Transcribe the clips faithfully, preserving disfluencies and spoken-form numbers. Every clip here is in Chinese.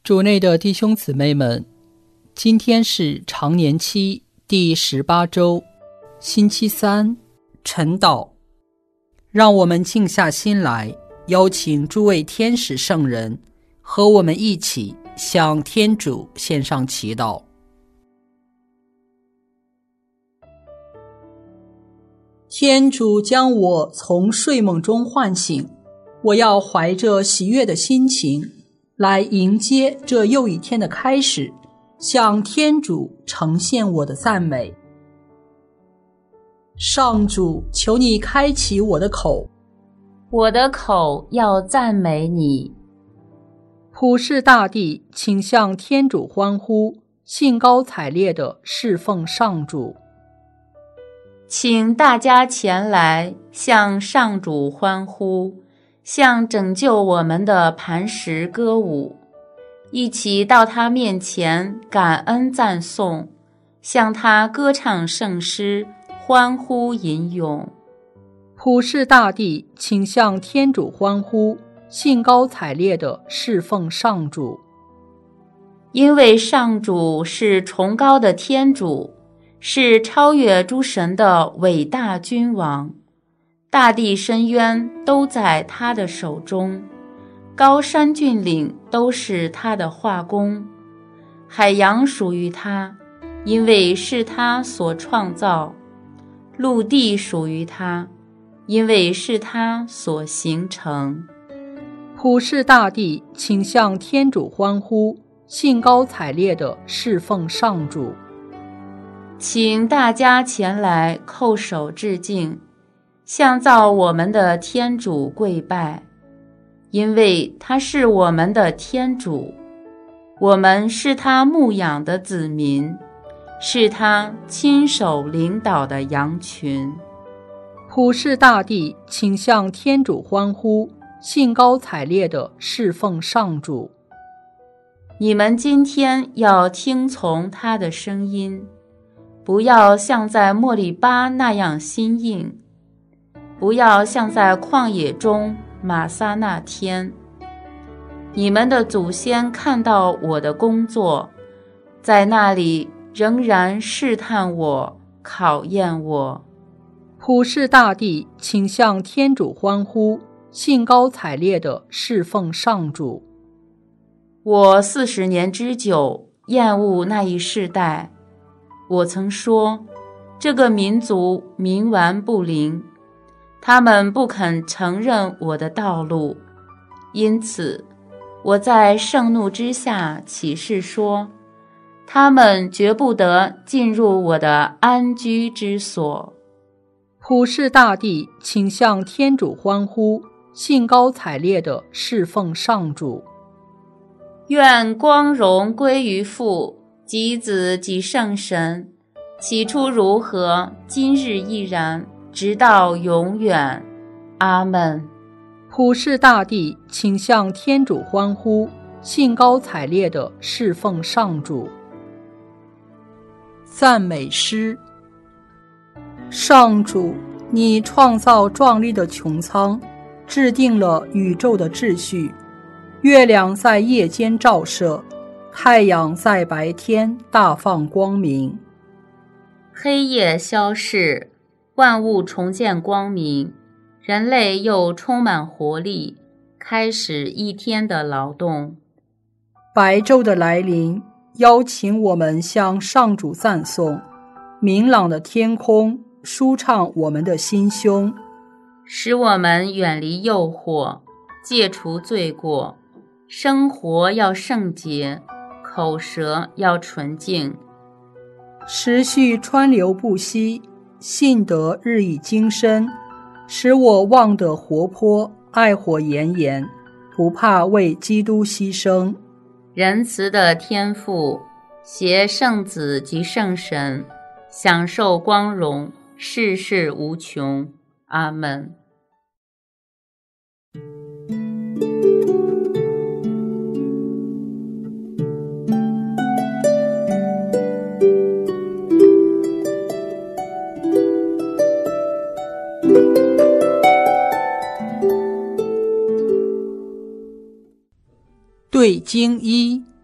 主内的弟兄姊妹们，今天是常年期第十八周，星期三，晨祷。让我们静下心来，邀请诸位天使圣人和我们一起向天主献上祈祷。天主将我从睡梦中唤醒，我要怀着喜悦的心情来迎接这又一天的开始，向天主呈现我的赞美。上主，求你开启我的口， 我的口要赞美你。 普世大地，请向天主欢呼，兴高采烈地侍奉上主。 请大家前来向上主欢呼，向拯救我们的磐石歌舞，一起到他面前感恩赞颂，向他歌唱圣诗，欢呼吟咏。 普世大地，请向天主欢呼，兴高采烈地侍奉上主。 因为上主是崇高的天主，是超越诸神的伟大君王，大地深渊都在他的手中，高山峻岭都是他的画工，海洋属于他，因为是他所创造，陆地属于他，因为是他所形成。 普世大地，请向天主欢呼，兴高采烈地侍奉上主。 请大家前来叩首致敬，向造我们的天主跪拜，因为他是我们的天主，我们是他牧养的子民，是他亲手领导的羊群。 普世大地，请向天主欢呼，兴高采烈地侍奉上主。 你们今天要听从他的声音，不要像在莫利巴那样心硬，不要像在旷野中玛撒那天。你们的祖先看到我的工作，在那里仍然试探我，考验我。 普世大地，请向天主欢呼，兴高采烈地侍奉上主。 我四十年之久，厌恶那一世代。我曾说，这个民族冥顽不灵，他们不肯承认我的道路，因此我在盛怒之下起誓说，他们绝不得进入我的安居之所。 普世大地，请向天主欢呼，兴高采烈地侍奉上主。 愿光荣归于父及子及圣神，起初如何，今日亦然，直到永远。阿们。 普世大地，请向天主欢呼，兴高采烈地侍奉上主。赞美诗。上主，你创造壮丽的穹苍，制定了宇宙的秩序，月亮在夜间照射，太阳在白天大放光明。 黑夜消逝，万物重见光明，人类又充满活力，开始一天的劳动。 白昼的来临，邀请我们向上主赞颂，明朗的天空舒畅我们的心胸， 使我们远离诱惑，戒除罪过。生活要圣洁，口舌要纯净， 时序川流不息，信德日益精深，使我望得活泼，爱火炎炎，不怕为基督牺牲。 仁慈的天父，携圣子及圣神，享受光荣，世世无穷。阿们。 对经一，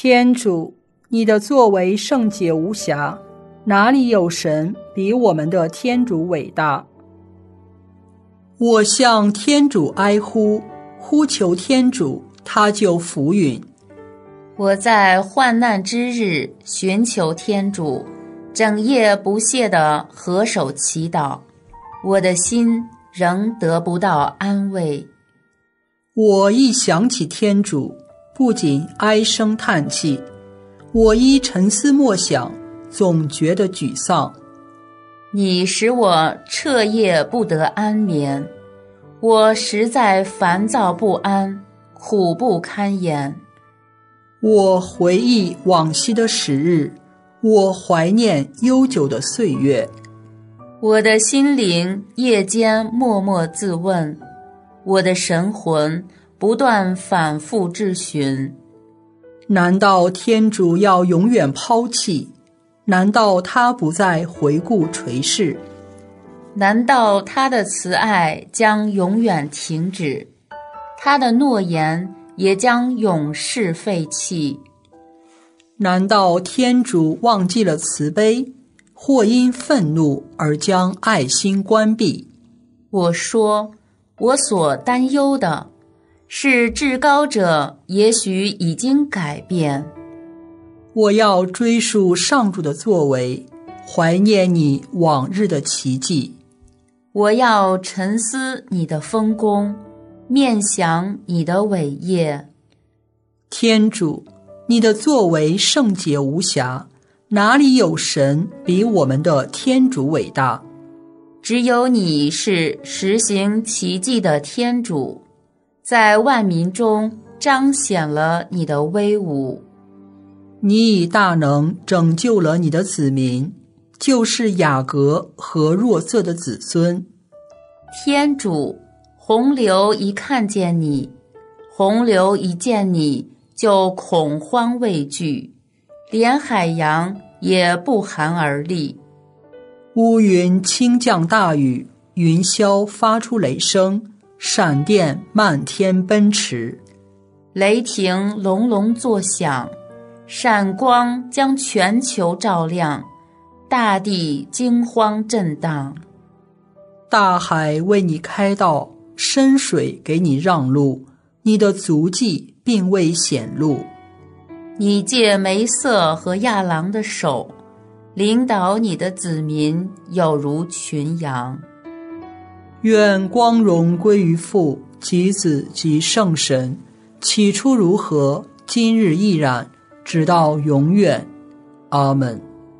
天主，你的作为圣洁无瑕，哪里有神比我们的天主伟大？我向天主哀呼，呼求天主，他就俯允。 我在患难之日寻求天主，整夜不懈地合手祈祷，我的心仍得不到安慰。 我一想起天主，不仅唉声叹气，我一沉思默想，总觉得沮丧。 你使我彻夜不得安眠，我实在烦躁不安，苦不堪言。 我回忆往昔的时日，我怀念悠久的岁月。 我的心灵夜间默默自问，我的神魂不断反复质询： 难道天主要永远抛弃？难道他不再回顾垂视？ 难道他的慈爱将永远停止？他的诺言也将永世废弃？ 难道天主忘记了慈悲，或因愤怒而将爱心关闭？ 我说，我所担忧的是至高者也许已经改变。 我要追溯上主的作为，怀念你往日的奇迹。 我要沉思你的丰功，面想你的伟业。 天主，你的作为圣洁无瑕，哪里有神比我们的天主伟大？ 只有你是实行奇迹的天主，在万民中彰显了你的威武。 你以大能拯救了你的子民，就是雅各和若瑟的子孙。 天主，洪流一看见你，洪流一见你就恐慌畏惧，连海洋也不寒而栗。 乌云倾降大雨，云霄发出雷声，闪电漫天奔驰， 雷霆隆隆作响，闪光将全球照亮，大地惊慌震荡。 大海为你开道，深水给你让路，你的足迹并未显露。 你借梅瑟和亚郎的手，领导你的子民有如群羊。 愿光荣归于父及子及圣神，起初如何，今日亦然，直到永远。阿们。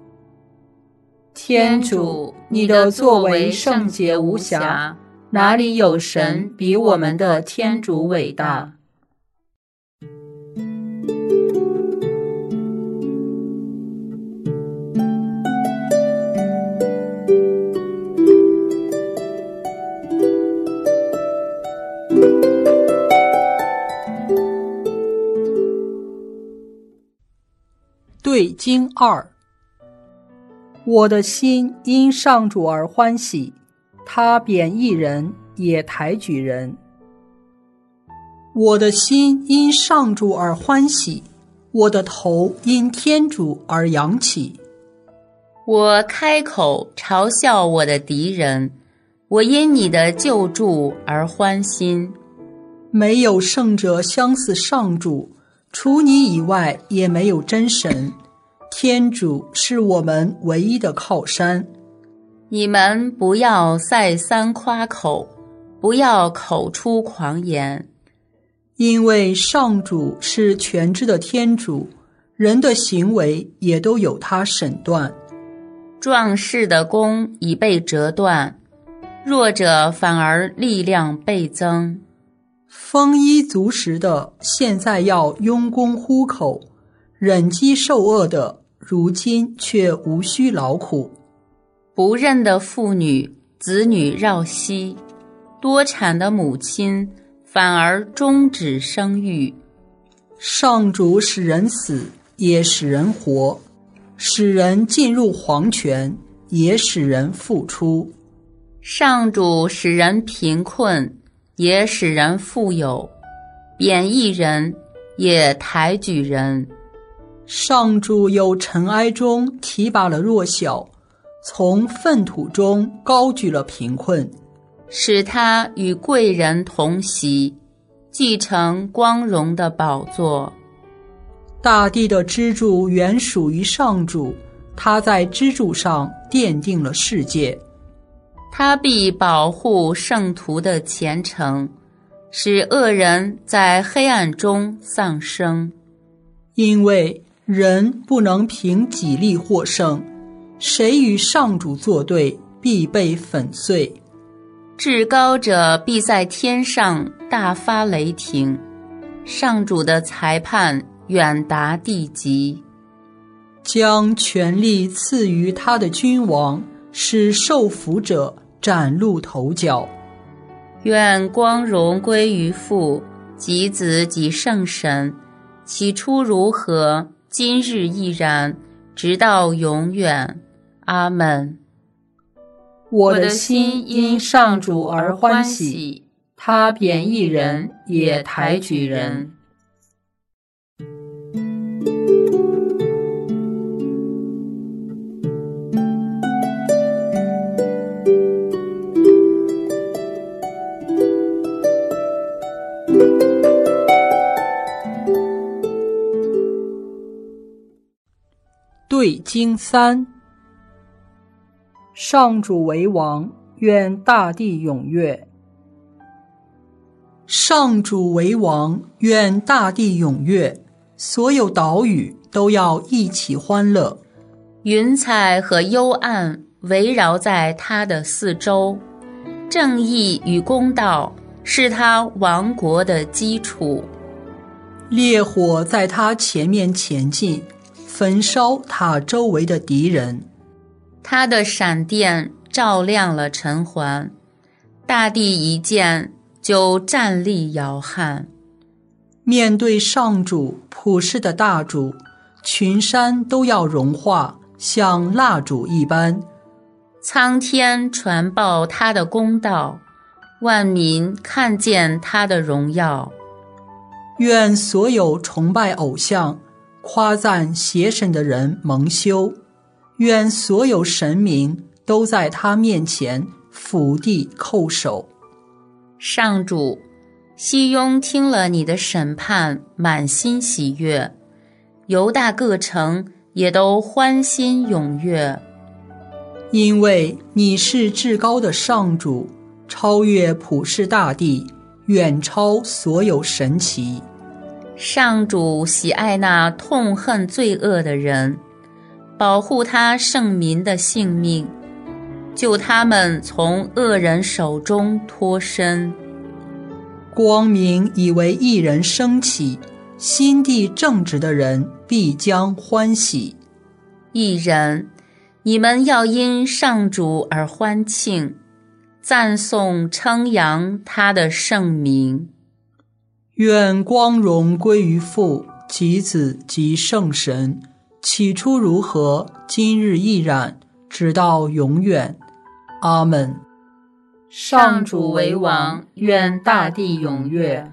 天主，你的作为圣洁无瑕，哪里有神比我们的天主伟大？对经二。我的心因上主而欢喜，他贬义人，也抬举人。我的心因上主而欢喜，我的头因天主而扬起。 我开口嘲笑我的敌人，我因你的救助而欢心。 没有圣者相似上主，除你以外也没有真神。天主是我们唯一的靠山。 你们不要再三夸口，不要口出狂言。 因为上主是全知的天主，人的行为也都有他审断。 壮士的弓已被折断，弱者反而力量倍增。 丰衣足食的现在要拥弓呼口，忍饥受饿的如今却无需劳苦。 不妊的妇女子女绕膝，多产的母亲反而终止生育。 上主使人死，也使人活，使人进入黄泉，也使人复出。 上主使人贫困，也使人富有，贬义人，也抬举人。 上主由尘埃中提拔了弱小，从粪土中高举了贫困， 使他与贵人同席，继承光荣的宝座。 大地的支柱原属于上主，他在支柱上奠定了世界。 他必保护圣徒的虔诚，使恶人在黑暗中丧生。 因为人不能凭己力获胜，谁与上主作对，必被粉碎。 至高者必在天上大发雷霆，上主的裁判远达地极， 将权力赐予他的君王，使受福者崭露头角。 愿光荣归于父及子及圣神，起初如何，今日亦然，直到永远。阿们。 我的心因上主而欢喜，他贬义人也抬举人。对经三，上主为王，愿大地踊跃。上主为王，愿大地踊跃，所有岛屿都要一起欢乐。 云彩和幽暗围绕在他的四周，正义与公道是他王国的基础。 烈火在他前面前进，焚烧他周围的敌人。 他的闪电照亮了尘寰，大地一见就站立摇撼。 面对上主普世的大主，群山都要融化，像蜡烛一般。 苍天传报他的公道，万民看见他的荣耀。 愿所有崇拜偶像、夸赞邪神的人蒙羞，愿所有神明都在他面前俯地叩首。 上主，西雍听了你的审判，满心喜悦，犹大各城也都欢欣踊跃。 因为你是至高的上主，超越普世大地，远超所有神奇。 上主喜爱那痛恨罪恶的人，保护他圣民的性命，救他们从恶人手中脱身。 光明以为一人升起，心地正直的人必将欢喜。 一人，你们要因上主而欢庆，赞颂称扬他的圣名。 愿光荣归于父及子及圣神，起初如何，今日亦然，直到永远。阿们。 上主为王，愿大地踊跃。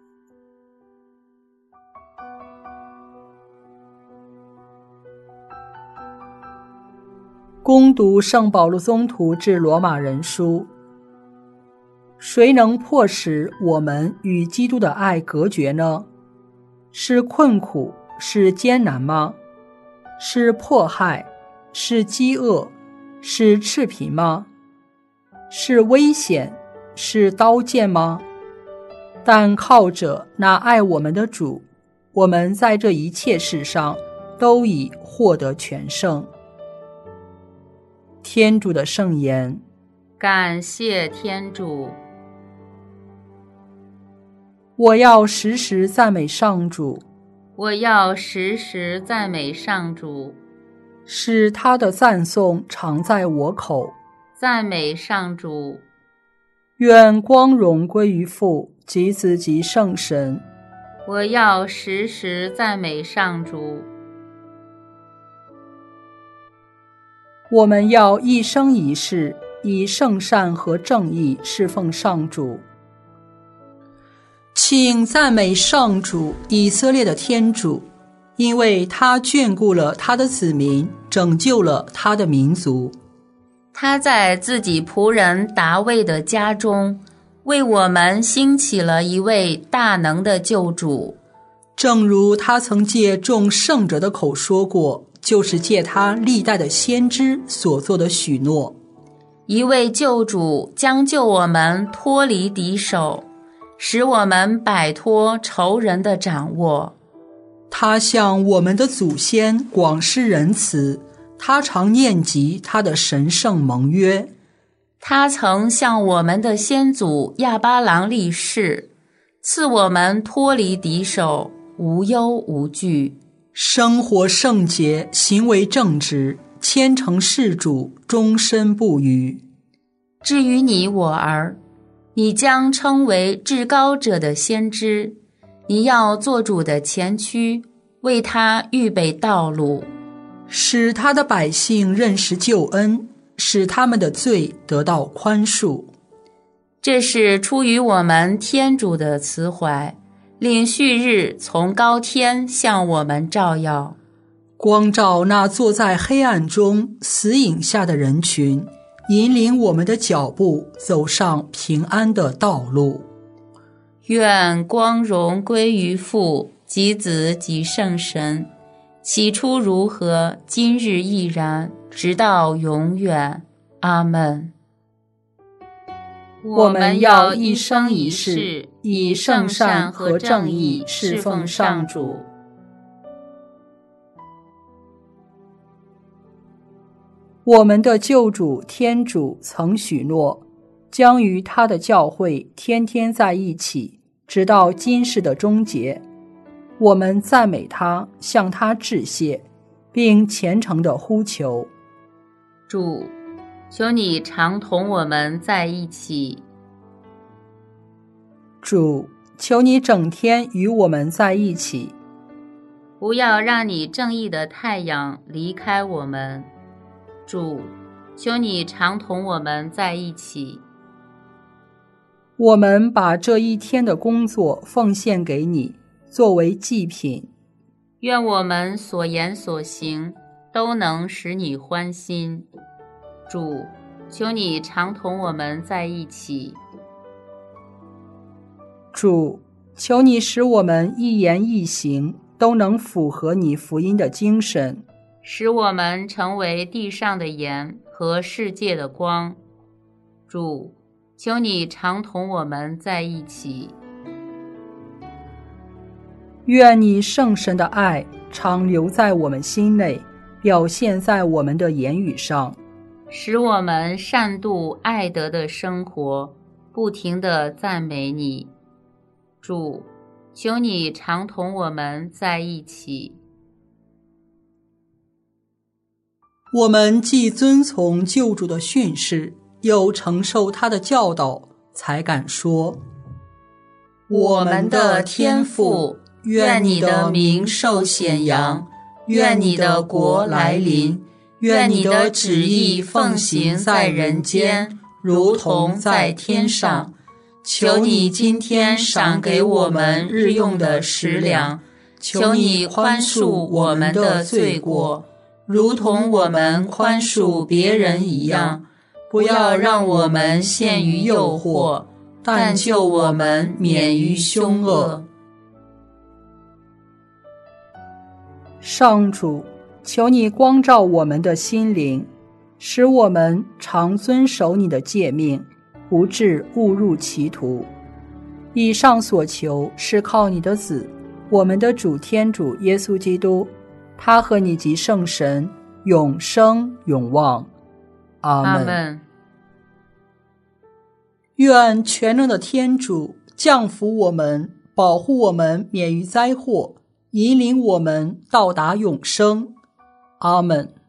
恭读圣保禄宗徒致罗马人书。谁能迫使我们与基督的爱隔绝呢？是困苦，是艰难吗？是迫害，是饥饿，是赤贫吗？是危险，是刀剑吗？但靠着那爱我们的主，我们在这一切事上都已获得全胜。天主的圣言。 感谢天主。 我要时时赞美上主， 我要时时赞美上主， 使他的赞颂常在我口。 赞美上主。 愿光荣归于父及子及圣神。 我要时时赞美上主。 我们要一生一世以圣善和正义侍奉上主。请赞美上主，以色列的天主， 因为他眷顾了他的子民，拯救了他的民族。 他在自己仆人达味的家中，为我们兴起了一位大能的救主， 正如他曾借众圣者的口说过，就是借他历代的先知所做的许诺。 一位救主将救我们脱离敌手，使我们摆脱仇人的掌握。 他向我们的祖先广施仁慈，他常念及他的神圣盟约。 他曾向我们的先祖亚巴郎立誓，赐我们脱离敌手，无忧无惧， 生活圣洁，行为正直，虔诚事主，终身不渝。 至于你我儿，你将称为至高者的先知，你要做主的前驱，为他预备道路， 使他的百姓认识救恩，使他们的罪得到宽恕。 这是出于我们天主的慈怀，令旭日从高天向我们照耀， 光照那坐在黑暗中死影下的人群，引领我们的脚步走上平安的道路。 愿光荣归于父及子及圣神，起初如何，今日亦然，直到永远。阿们。 我们要一生一世以圣善和正义侍奉上主。我们的救主天主曾许诺，将与他的教会天天在一起，直到今世的终结。我们赞美他，向他致谢，并虔诚地呼求： 主，求你常同我们在一起。 主，求你整天与我们在一起。 不要让你正义的太阳离开我们。主，求你常同我们在一起。 我们把这一天的工作奉献给你，作为祭品。 愿我们所言所行都能使你欢心。主，求你常同我们在一起。 主，求你使我们一言一行都能符合你福音的精神， 使我们成为地上的盐和世界的光。主，求你常同我们在一起。 愿你圣神的爱常留在我们心内，表现在我们的言语上， 使我们善度爱德的生活，不停地赞美你。主，求你常同我们在一起。 我们既遵从救主的训示，又承受他的教导，才敢说： 我们的天父，愿你的名受显扬，愿你的国来临，愿你的旨意奉行在人间，如同在天上。求你今天赏给我们日用的食粮，求你宽恕我们的罪过，如同我们宽恕别人一样，不要让我们陷于诱惑，但救我们免于凶恶。 上主，求你光照我们的心灵，使我们常遵守你的诫命，不致误入歧途。以上所求是靠你的子，我们的主天主耶稣基督，他和你及圣神永生永望。阿们。 阿们。 愿全能的天主降福我们，保护我们免于灾祸，引领我们到达永生。阿们。